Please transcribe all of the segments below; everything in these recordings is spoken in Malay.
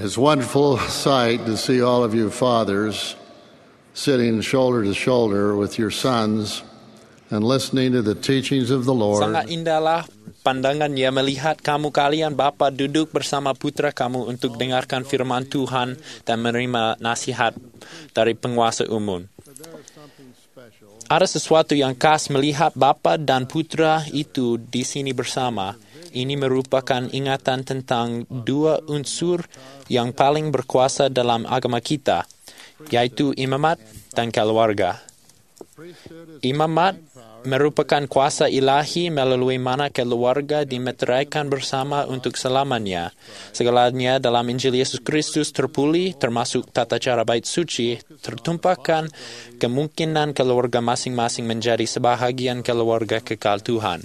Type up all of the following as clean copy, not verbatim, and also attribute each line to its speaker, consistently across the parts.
Speaker 1: It's a wonderful sight to see all of you fathers sitting shoulder to shoulder with your sons and listening to the teachings of the Lord.
Speaker 2: Sangat indahlah pandangannya melihat kamu kalian bapa duduk bersama putra kamu untuk dengarkan firman Tuhan dan menerima nasihat dari penguasa umum. Ada sesuatu yang khas melihat bapa dan putra itu di sini bersama. Ini merupakan ingatan tentang dua unsur yang paling berkuasa dalam agama kita, yaitu imamat dan keluarga. Imamat merupakan kuasa ilahi melalui mana keluarga dimeteraikan bersama untuk selamanya. Segalanya dalam Injil Yesus Kristus terpulih, termasuk tata cara bait suci, tertumpahkan kemungkinan keluarga masing-masing menjadi sebahagian keluarga kekal Tuhan.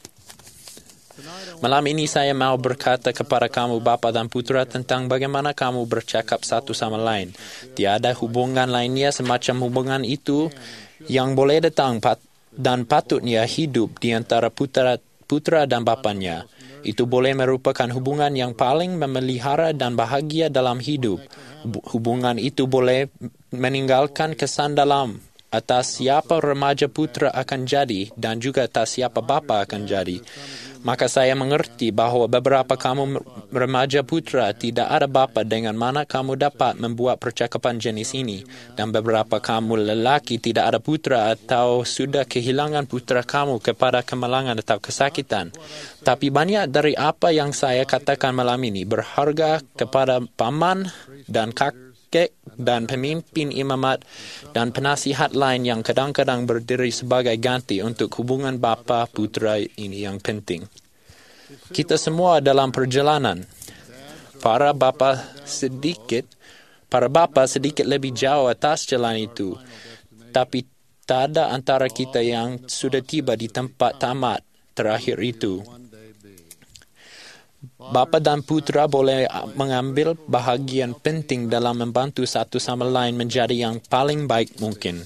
Speaker 2: Malam ini saya mau berkata kepada kamu bapa dan putra tentang bagaimana kamu bercakap satu sama lain. Tiada hubungan lainnya semacam hubungan itu yang boleh datang dan patutnya hidup di antara putra dan bapanya. Itu boleh merupakan hubungan yang paling memelihara dan bahagia dalam hidup. Hubungan itu boleh meninggalkan kesan dalam atas siapa remaja putra akan jadi dan juga atas siapa bapa akan jadi. Maka saya mengerti bahawa beberapa kamu remaja putra tidak ada bapa dengan mana kamu dapat membuat percakapan jenis ini, dan beberapa kamu lelaki tidak ada putra atau sudah kehilangan putra kamu kepada kemalangan atau kesakitan. Tapi banyak dari apa yang saya katakan malam ini berharga kepada paman dan kakek dan pemimpin imamat dan penasihat lain yang kadang-kadang berdiri sebagai ganti untuk hubungan bapa putra ini yang penting. Kita semua dalam perjalanan. Para bapa sedikit lebih jauh atas jalan itu, tapi tak ada antara kita yang sudah tiba di tempat tamat terakhir itu. Bapa dan putra boleh mengambil bahagian penting dalam membantu satu sama lain menjadi yang paling baik mungkin.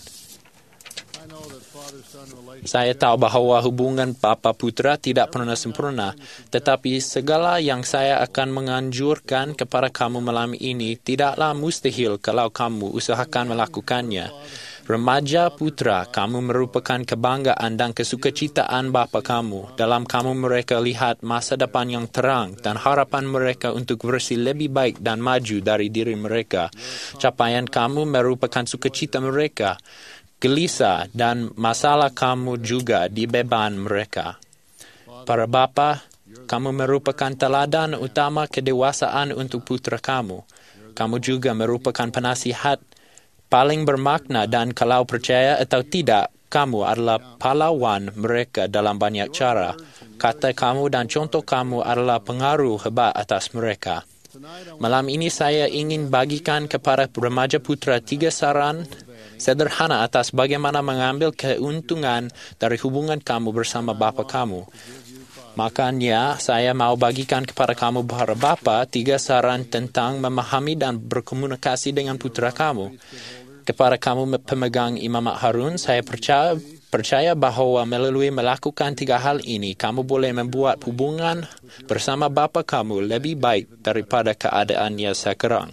Speaker 2: Saya tahu bahawa hubungan bapa putra tidak pernah sempurna, tetapi segala yang saya akan menganjurkan kepada kamu malam ini tidaklah mustahil kalau kamu usahakan melakukannya. Remaja putra, kamu merupakan kebanggaan dan kesukacitaan bapa kamu dalam kamu mereka lihat masa depan yang terang dan harapan mereka untuk versi lebih baik dan maju dari diri mereka. Capaian kamu merupakan sukacita mereka. Gelisah dan masalah kamu juga di beban mereka. Para bapa, kamu merupakan teladan utama kedewasaan untuk putra kamu. Kamu juga merupakan penasihat paling bermakna dan kalau percaya atau tidak, kamu adalah pahlawan mereka dalam banyak cara. Kata kamu dan contoh kamu adalah pengaruh hebat atas mereka. Malam ini saya ingin bagikan kepada remaja putra 3 saran sederhana atas bagaimana mengambil keuntungan dari hubungan kamu bersama bapa kamu. Makanya saya mau bagikan kepada kamu para bapa 3 saran tentang memahami dan berkomunikasi dengan putra kamu. Kepada kamu pemegang imamat Harun, saya percaya bahawa melalui melakukan 3 hal ini, kamu boleh membuat hubungan bersama bapa kamu lebih baik daripada keadaannya sekarang.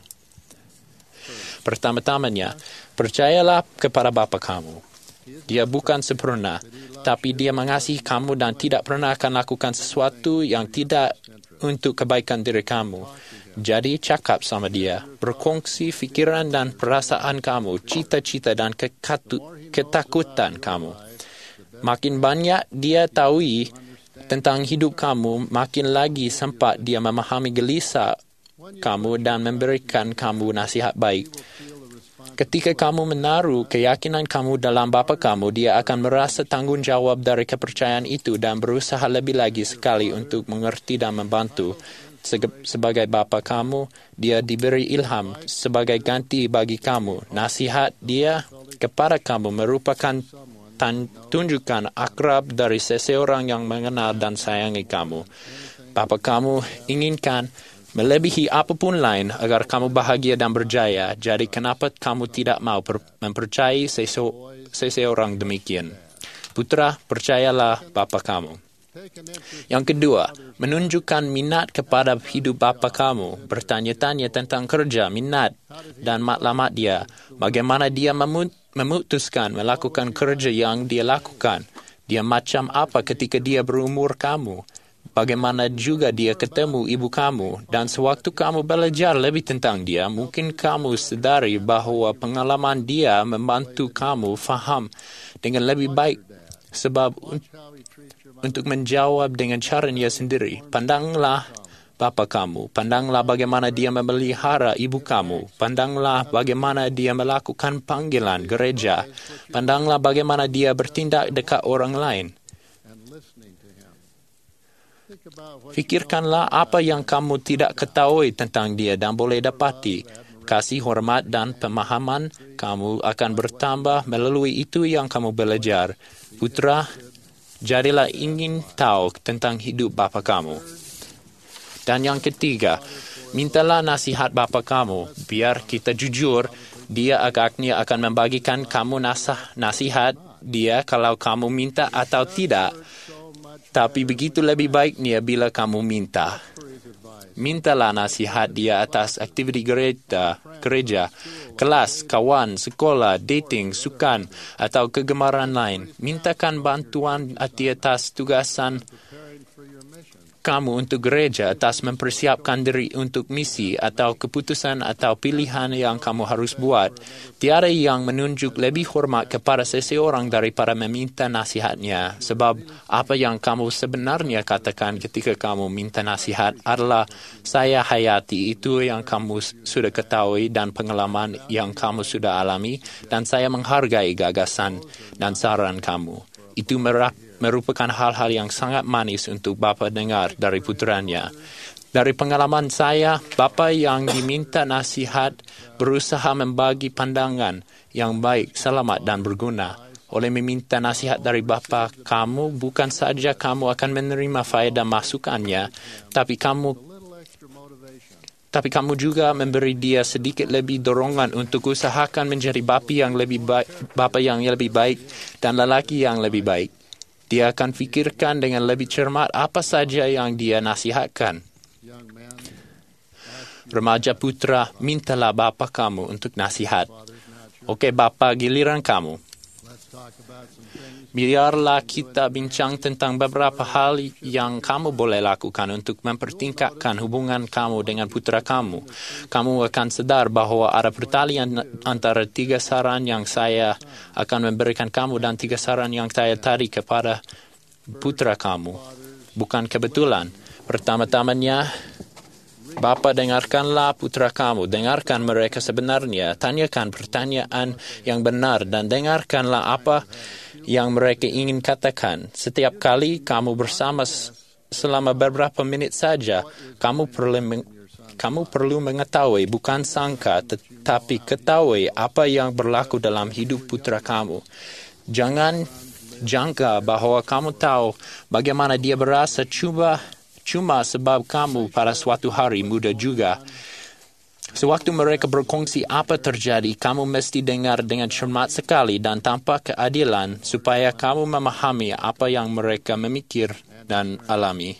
Speaker 2: Pertama-tamanya, percayalah kepada bapa kamu. Dia bukan sempurna, tapi dia mengasihi kamu dan tidak pernah akan lakukan sesuatu yang tidak untuk kebaikan diri kamu. Jadi cakap sama dia, berkongsi fikiran dan perasaan kamu, cita-cita dan ketakutan kamu. Makin banyak dia tahu tentang hidup kamu, makin lagi sempat dia memahami gelisah kamu dan memberikan kamu nasihat baik. Ketika kamu menaruh keyakinan kamu dalam bapa kamu, dia akan merasa tanggung jawab dari kepercayaan itu dan berusaha lebih lagi sekali untuk mengerti dan membantu. Sebagai bapa kamu, dia diberi ilham sebagai ganti bagi kamu. Nasihat dia kepada kamu merupakan tunjukkan akrab dari seseorang yang mengenal dan sayangi kamu. Bapa kamu inginkan melebihi apapun lain agar kamu bahagia dan berjaya. Jadi kenapa kamu tidak mau mempercayai seseorang demikian? Putra, percayalah bapa kamu. Yang kedua, menunjukkan minat kepada hidup bapa kamu, bertanya-tanya tentang kerja, minat, dan matlamat dia. Bagaimana dia memutuskan melakukan kerja yang dia lakukan. Dia macam apa ketika dia berumur kamu. Bagaimana juga dia ketemu ibu kamu, dan sewaktu kamu belajar lebih tentang dia, mungkin kamu sedari bahawa pengalaman dia membantu kamu faham dengan lebih baik. Sebab untuk menjawab dengan cara dia sendiri, pandanglah bapa kamu, pandanglah bagaimana dia memelihara ibu kamu, pandanglah bagaimana dia melakukan panggilan gereja, pandanglah bagaimana dia bertindak dekat orang lain. Fikirkanlah apa yang kamu tidak ketahui tentang dia dan boleh dapati. Kasih hormat dan pemahaman kamu akan bertambah melalui itu yang kamu belajar. Putra, jadilah ingin tahu tentang hidup bapa kamu. Dan yang ketiga, mintalah nasihat bapa kamu. Biar kita jujur, dia agaknya akan membagikan kamu nasihat dia kalau kamu minta atau tidak. Tapi begitu lebih baiknya bila kamu minta. Mintalah nasihat dia atas aktiviti gereja, kelas, kawan, sekolah, dating, sukan, atau kegemaran lain. Mintakan bantuan atas tugasan kamu untuk gereja, atas mempersiapkan diri untuk misi atau keputusan atau pilihan yang kamu harus buat. Tiada yang menunjuk lebih hormat kepada seseorang daripada meminta nasihatnya. Sebab apa yang kamu sebenarnya katakan ketika kamu minta nasihat adalah, saya hayati itu yang kamu sudah ketahui dan pengalaman yang kamu sudah alami, dan saya menghargai gagasan dan saran kamu. Itu merupakan hal-hal yang sangat manis untuk bapa dengar dari putranya. Dari pengalaman saya, bapa yang diminta nasihat berusaha membagi pandangan yang baik, selamat dan berguna. Oleh meminta nasihat dari bapa kamu, bukan saja kamu akan menerima faedah masukannya, tapi kamu juga memberi dia sedikit lebih dorongan untuk usahakan menjadi bapa yang lebih baik dan lelaki yang lebih baik. Dia akan fikirkan dengan lebih cermat apa saja yang dia nasihatkan. Remaja putra, mintalah bapa kamu untuk nasihat. Okey, bapa, giliran kamu. Biarlah kita bincang tentang beberapa hal yang kamu boleh lakukan untuk mempertingkatkan hubungan kamu dengan putra kamu. Kamu akan sedar bahawa ada pertalian antara 3 saran yang saya akan memberikan kamu dan 3 saran yang saya tarik kepada putra kamu. Bukan kebetulan. Pertama-tamanya, bapa, dengarkanlah putra kamu. Dengarkan mereka sebenarnya. Tanyakan pertanyaan yang benar dan dengarkanlah apa yang mereka ingin katakan. Setiap kali kamu bersama selama beberapa minit saja, kamu perlu mengetahui, bukan sangka, tetapi ketahui apa yang berlaku dalam hidup putra kamu. Jangan jangka bahawa kamu tahu bagaimana dia berasa cuma sebab kamu pada suatu hari muda juga. Sewaktu mereka berkongsi apa terjadi, kamu mesti dengar dengan cermat sekali dan tanpa keadilan supaya kamu memahami apa yang mereka memikir dan alami.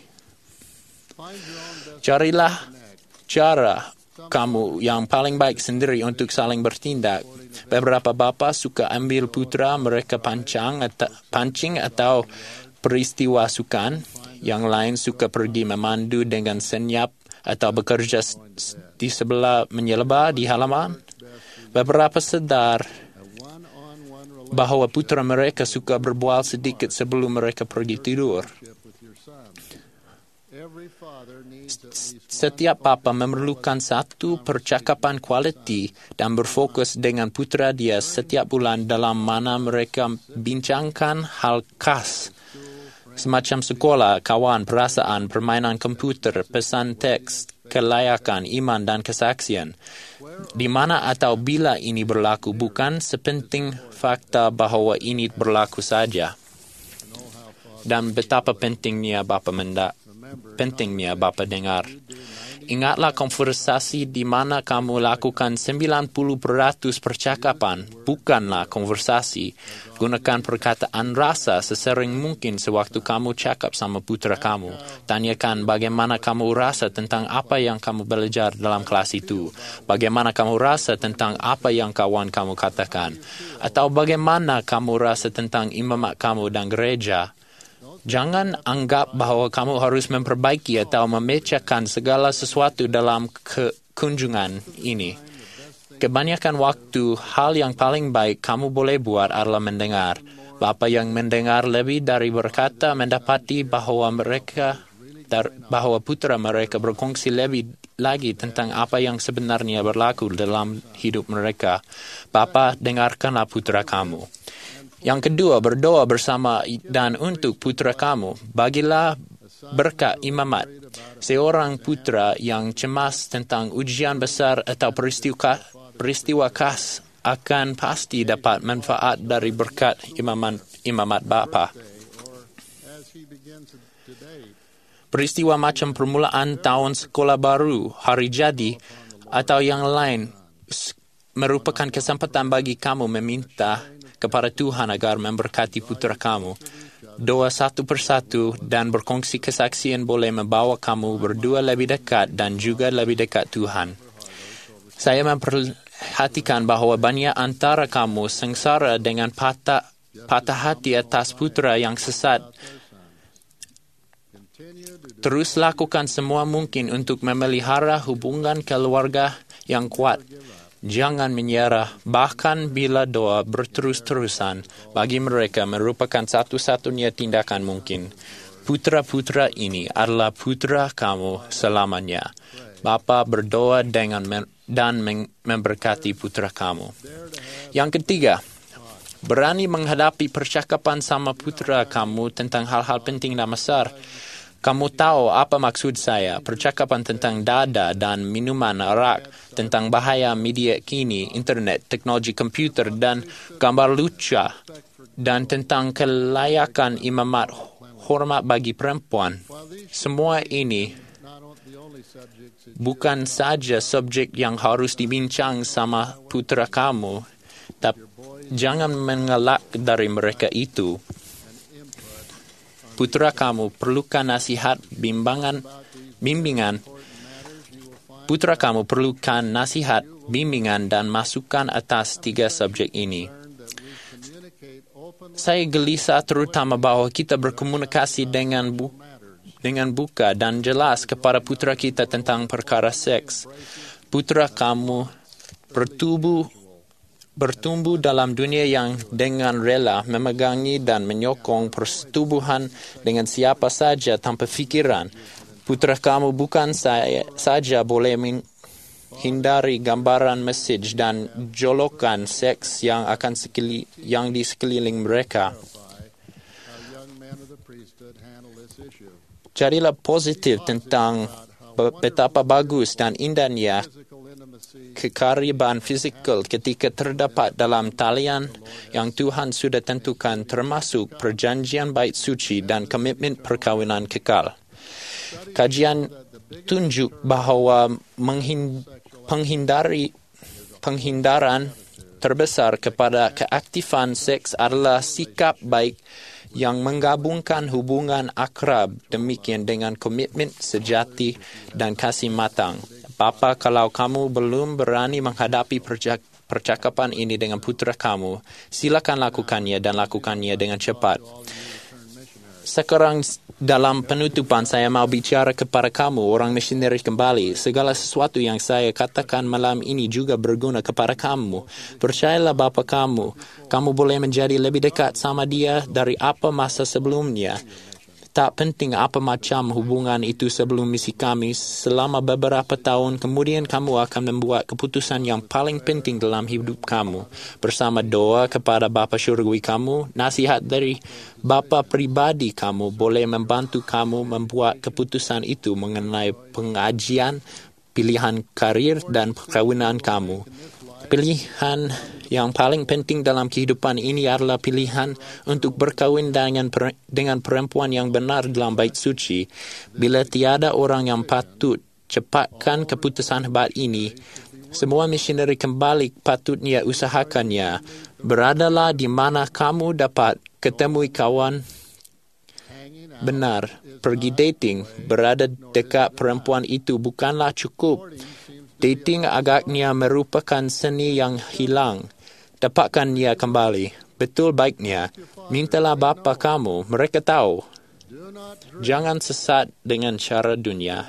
Speaker 2: Carilah cara kamu yang paling baik sendiri untuk saling bertindak. Beberapa bapa suka ambil putra mereka pancing atau peristiwa sukan. Yang lain suka pergi memandu dengan senyap atau bekerja di sebelah menyelebah di halaman. Beberapa sedar bahawa putra mereka suka berbual sedikit sebelum mereka pergi tidur. Setiap bapa memerlukan satu percakapan kualiti dan berfokus dengan putra dia setiap bulan dalam mana mereka bincangkan hal khas semacam sekolah, kawan, perasaan, permainan komputer, pesan teks, kelayakan, iman dan kesaksian. Di mana atau bila ini berlaku bukan sepenting fakta bahawa ini berlaku saja. Dan betapa pentingnya bapa dengar. Ingatlah konversasi di mana kamu lakukan 90% percakapan, bukanlah konversasi. Gunakan perkataan rasa sesering mungkin sewaktu kamu cakap sama putera kamu. Tanyakan bagaimana kamu rasa tentang apa yang kamu belajar dalam kelas itu. Bagaimana kamu rasa tentang apa yang kawan kamu katakan. Atau bagaimana kamu rasa tentang imamat kamu dan gereja. Jangan anggap bahawa kamu harus memperbaiki atau memecahkan segala sesuatu dalam kunjungan ini. Kebanyakan waktu, hal yang paling baik kamu boleh buat adalah mendengar. Bapa yang mendengar lebih dari berkata mendapati bahawa putera mereka berkongsi lebih lagi tentang apa yang sebenarnya berlaku dalam hidup mereka. Bapa, dengarkanlah putera kamu. Yang kedua, berdoa bersama dan untuk putera kamu. Bagilah berkat imamat. Seorang putera yang cemas tentang ujian besar atau peristiwa khas akan pasti dapat manfaat dari berkat imamat bapa. Peristiwa macam permulaan tahun sekolah baru, hari jadi, atau yang lain merupakan kesempatan bagi kamu meminta kepada Tuhan agar memberkati putera kamu. Doa satu persatu dan berkongsi kesaksian boleh membawa kamu berdua lebih dekat dan juga lebih dekat Tuhan. Saya memperhatikan bahawa banyak antara kamu sengsara dengan patah hati atas putera yang sesat. Terus lakukan semua mungkin untuk memelihara hubungan keluarga yang kuat. Jangan menyerah, bahkan bila doa berterus-terusan bagi mereka merupakan satu-satunya tindakan mungkin. Putera-putera ini adalah putera kamu selamanya. Bapa berdoa dan memberkati putera kamu. Yang ketiga, berani menghadapi percakapan sama putera kamu tentang hal-hal penting dan besar. Kamu tahu apa maksud saya, percakapan tentang dada dan minuman arak, tentang bahaya media kini, internet, teknologi komputer dan gambar lucu, dan tentang kelayakan imamat hormat bagi perempuan. Semua ini bukan saja subjek yang harus dibincang sama putera kamu, tapi jangan mengelak dari mereka itu. Putera kamu perlukan nasihat, bimbingan. Putera kamu perlukan nasihat, bimbingan dan masukan atas 3 subjek ini. Saya gelisah terutama bahawa kita berkomunikasi dengan buka dan jelas kepada putera kita tentang perkara seks. Putera kamu bertumbuh dalam dunia yang dengan rela memegangi dan menyokong persetubuhan dengan siapa saja tanpa fikiran. Putera kamu bukan saja boleh menghindari gambaran mesej dan jolokan seks yang di sekeliling mereka. Jadilah positif tentang betapa bagus dan indahnya kekaribaan fizikal ketika terdapat dalam talian yang Tuhan sudah tentukan, termasuk perjanjian bait suci dan komitmen perkawinan kekal. Kajian tunjuk bahawa penghindaran terbesar kepada keaktifan seks adalah sikap baik yang menggabungkan hubungan akrab demikian dengan komitmen sejati dan kasih matang. Bapa, kalau kamu belum berani menghadapi percakapan ini dengan putera kamu, silakan lakukannya dan lakukannya dengan cepat. Sekarang dalam penutupan saya mau bicara kepada kamu, orang misionaris kembali. Segala sesuatu yang saya katakan malam ini juga berguna kepada kamu. Percayalah bapa kamu boleh menjadi lebih dekat sama dia dari apa masa sebelumnya. Tak penting apa macam hubungan itu sebelum misi kami, selama beberapa tahun kemudian kamu akan membuat keputusan yang paling penting dalam hidup kamu. Bersama doa kepada Bapa Syurgawi kamu, nasihat dari Bapa pribadi kamu boleh membantu kamu membuat keputusan itu mengenai pengajian, pilihan karir dan perkawinan kamu. Pilihan yang paling penting dalam kehidupan ini adalah pilihan untuk berkahwin dengan perempuan yang benar dalam bait suci. Bila tiada orang yang patut cepatkan keputusan hebat ini. Semua misioneri kembali patutnya usahakannya. Beradalah di mana kamu dapat ketemui kawan benar. Pergi dating, berada dekat perempuan itu bukanlah cukup. Dating agaknya merupakan seni yang hilang. Dapatkan ia kembali. Betul baiknya, mintalah bapa kamu, mereka tahu. Jangan sesat dengan cara dunia,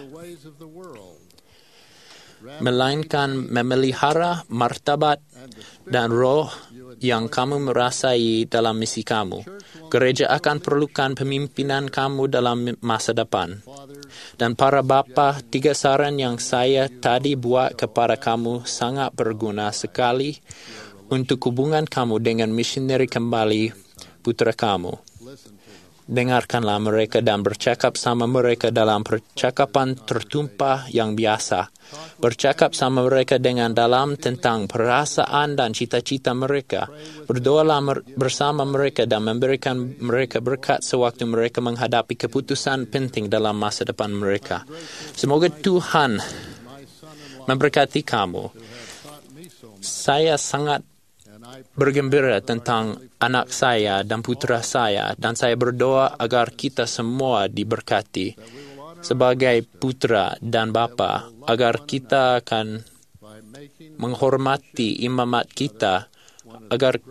Speaker 2: melainkan memelihara martabat dan roh yang kamu merasai dalam misi kamu. Gereja akan perlukan pemimpinan kamu dalam masa depan. Dan para bapa, 3 saran yang saya tadi buat kepada kamu sangat berguna sekali untuk hubungan kamu dengan misioneri kembali putra kamu. Dengarkanlah mereka dan bercakap sama mereka dalam percakapan tertumpah yang biasa. Bercakap sama mereka dengan dalam tentang perasaan dan cita-cita mereka. Berdoalah bersama mereka dan memberikan mereka berkat sewaktu mereka menghadapi keputusan penting dalam masa depan mereka. Semoga Tuhan memberkati kamu. Saya sangat bergembira tentang anak saya dan putra saya, dan saya berdoa agar kita semua diberkati sebagai putra dan bapa, agar kita akan menghormati imamat kita, agar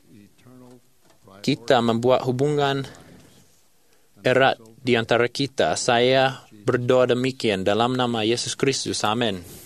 Speaker 2: kita membuat hubungan erat di antara kita. Saya berdoa demikian dalam nama Yesus Kristus. Amin.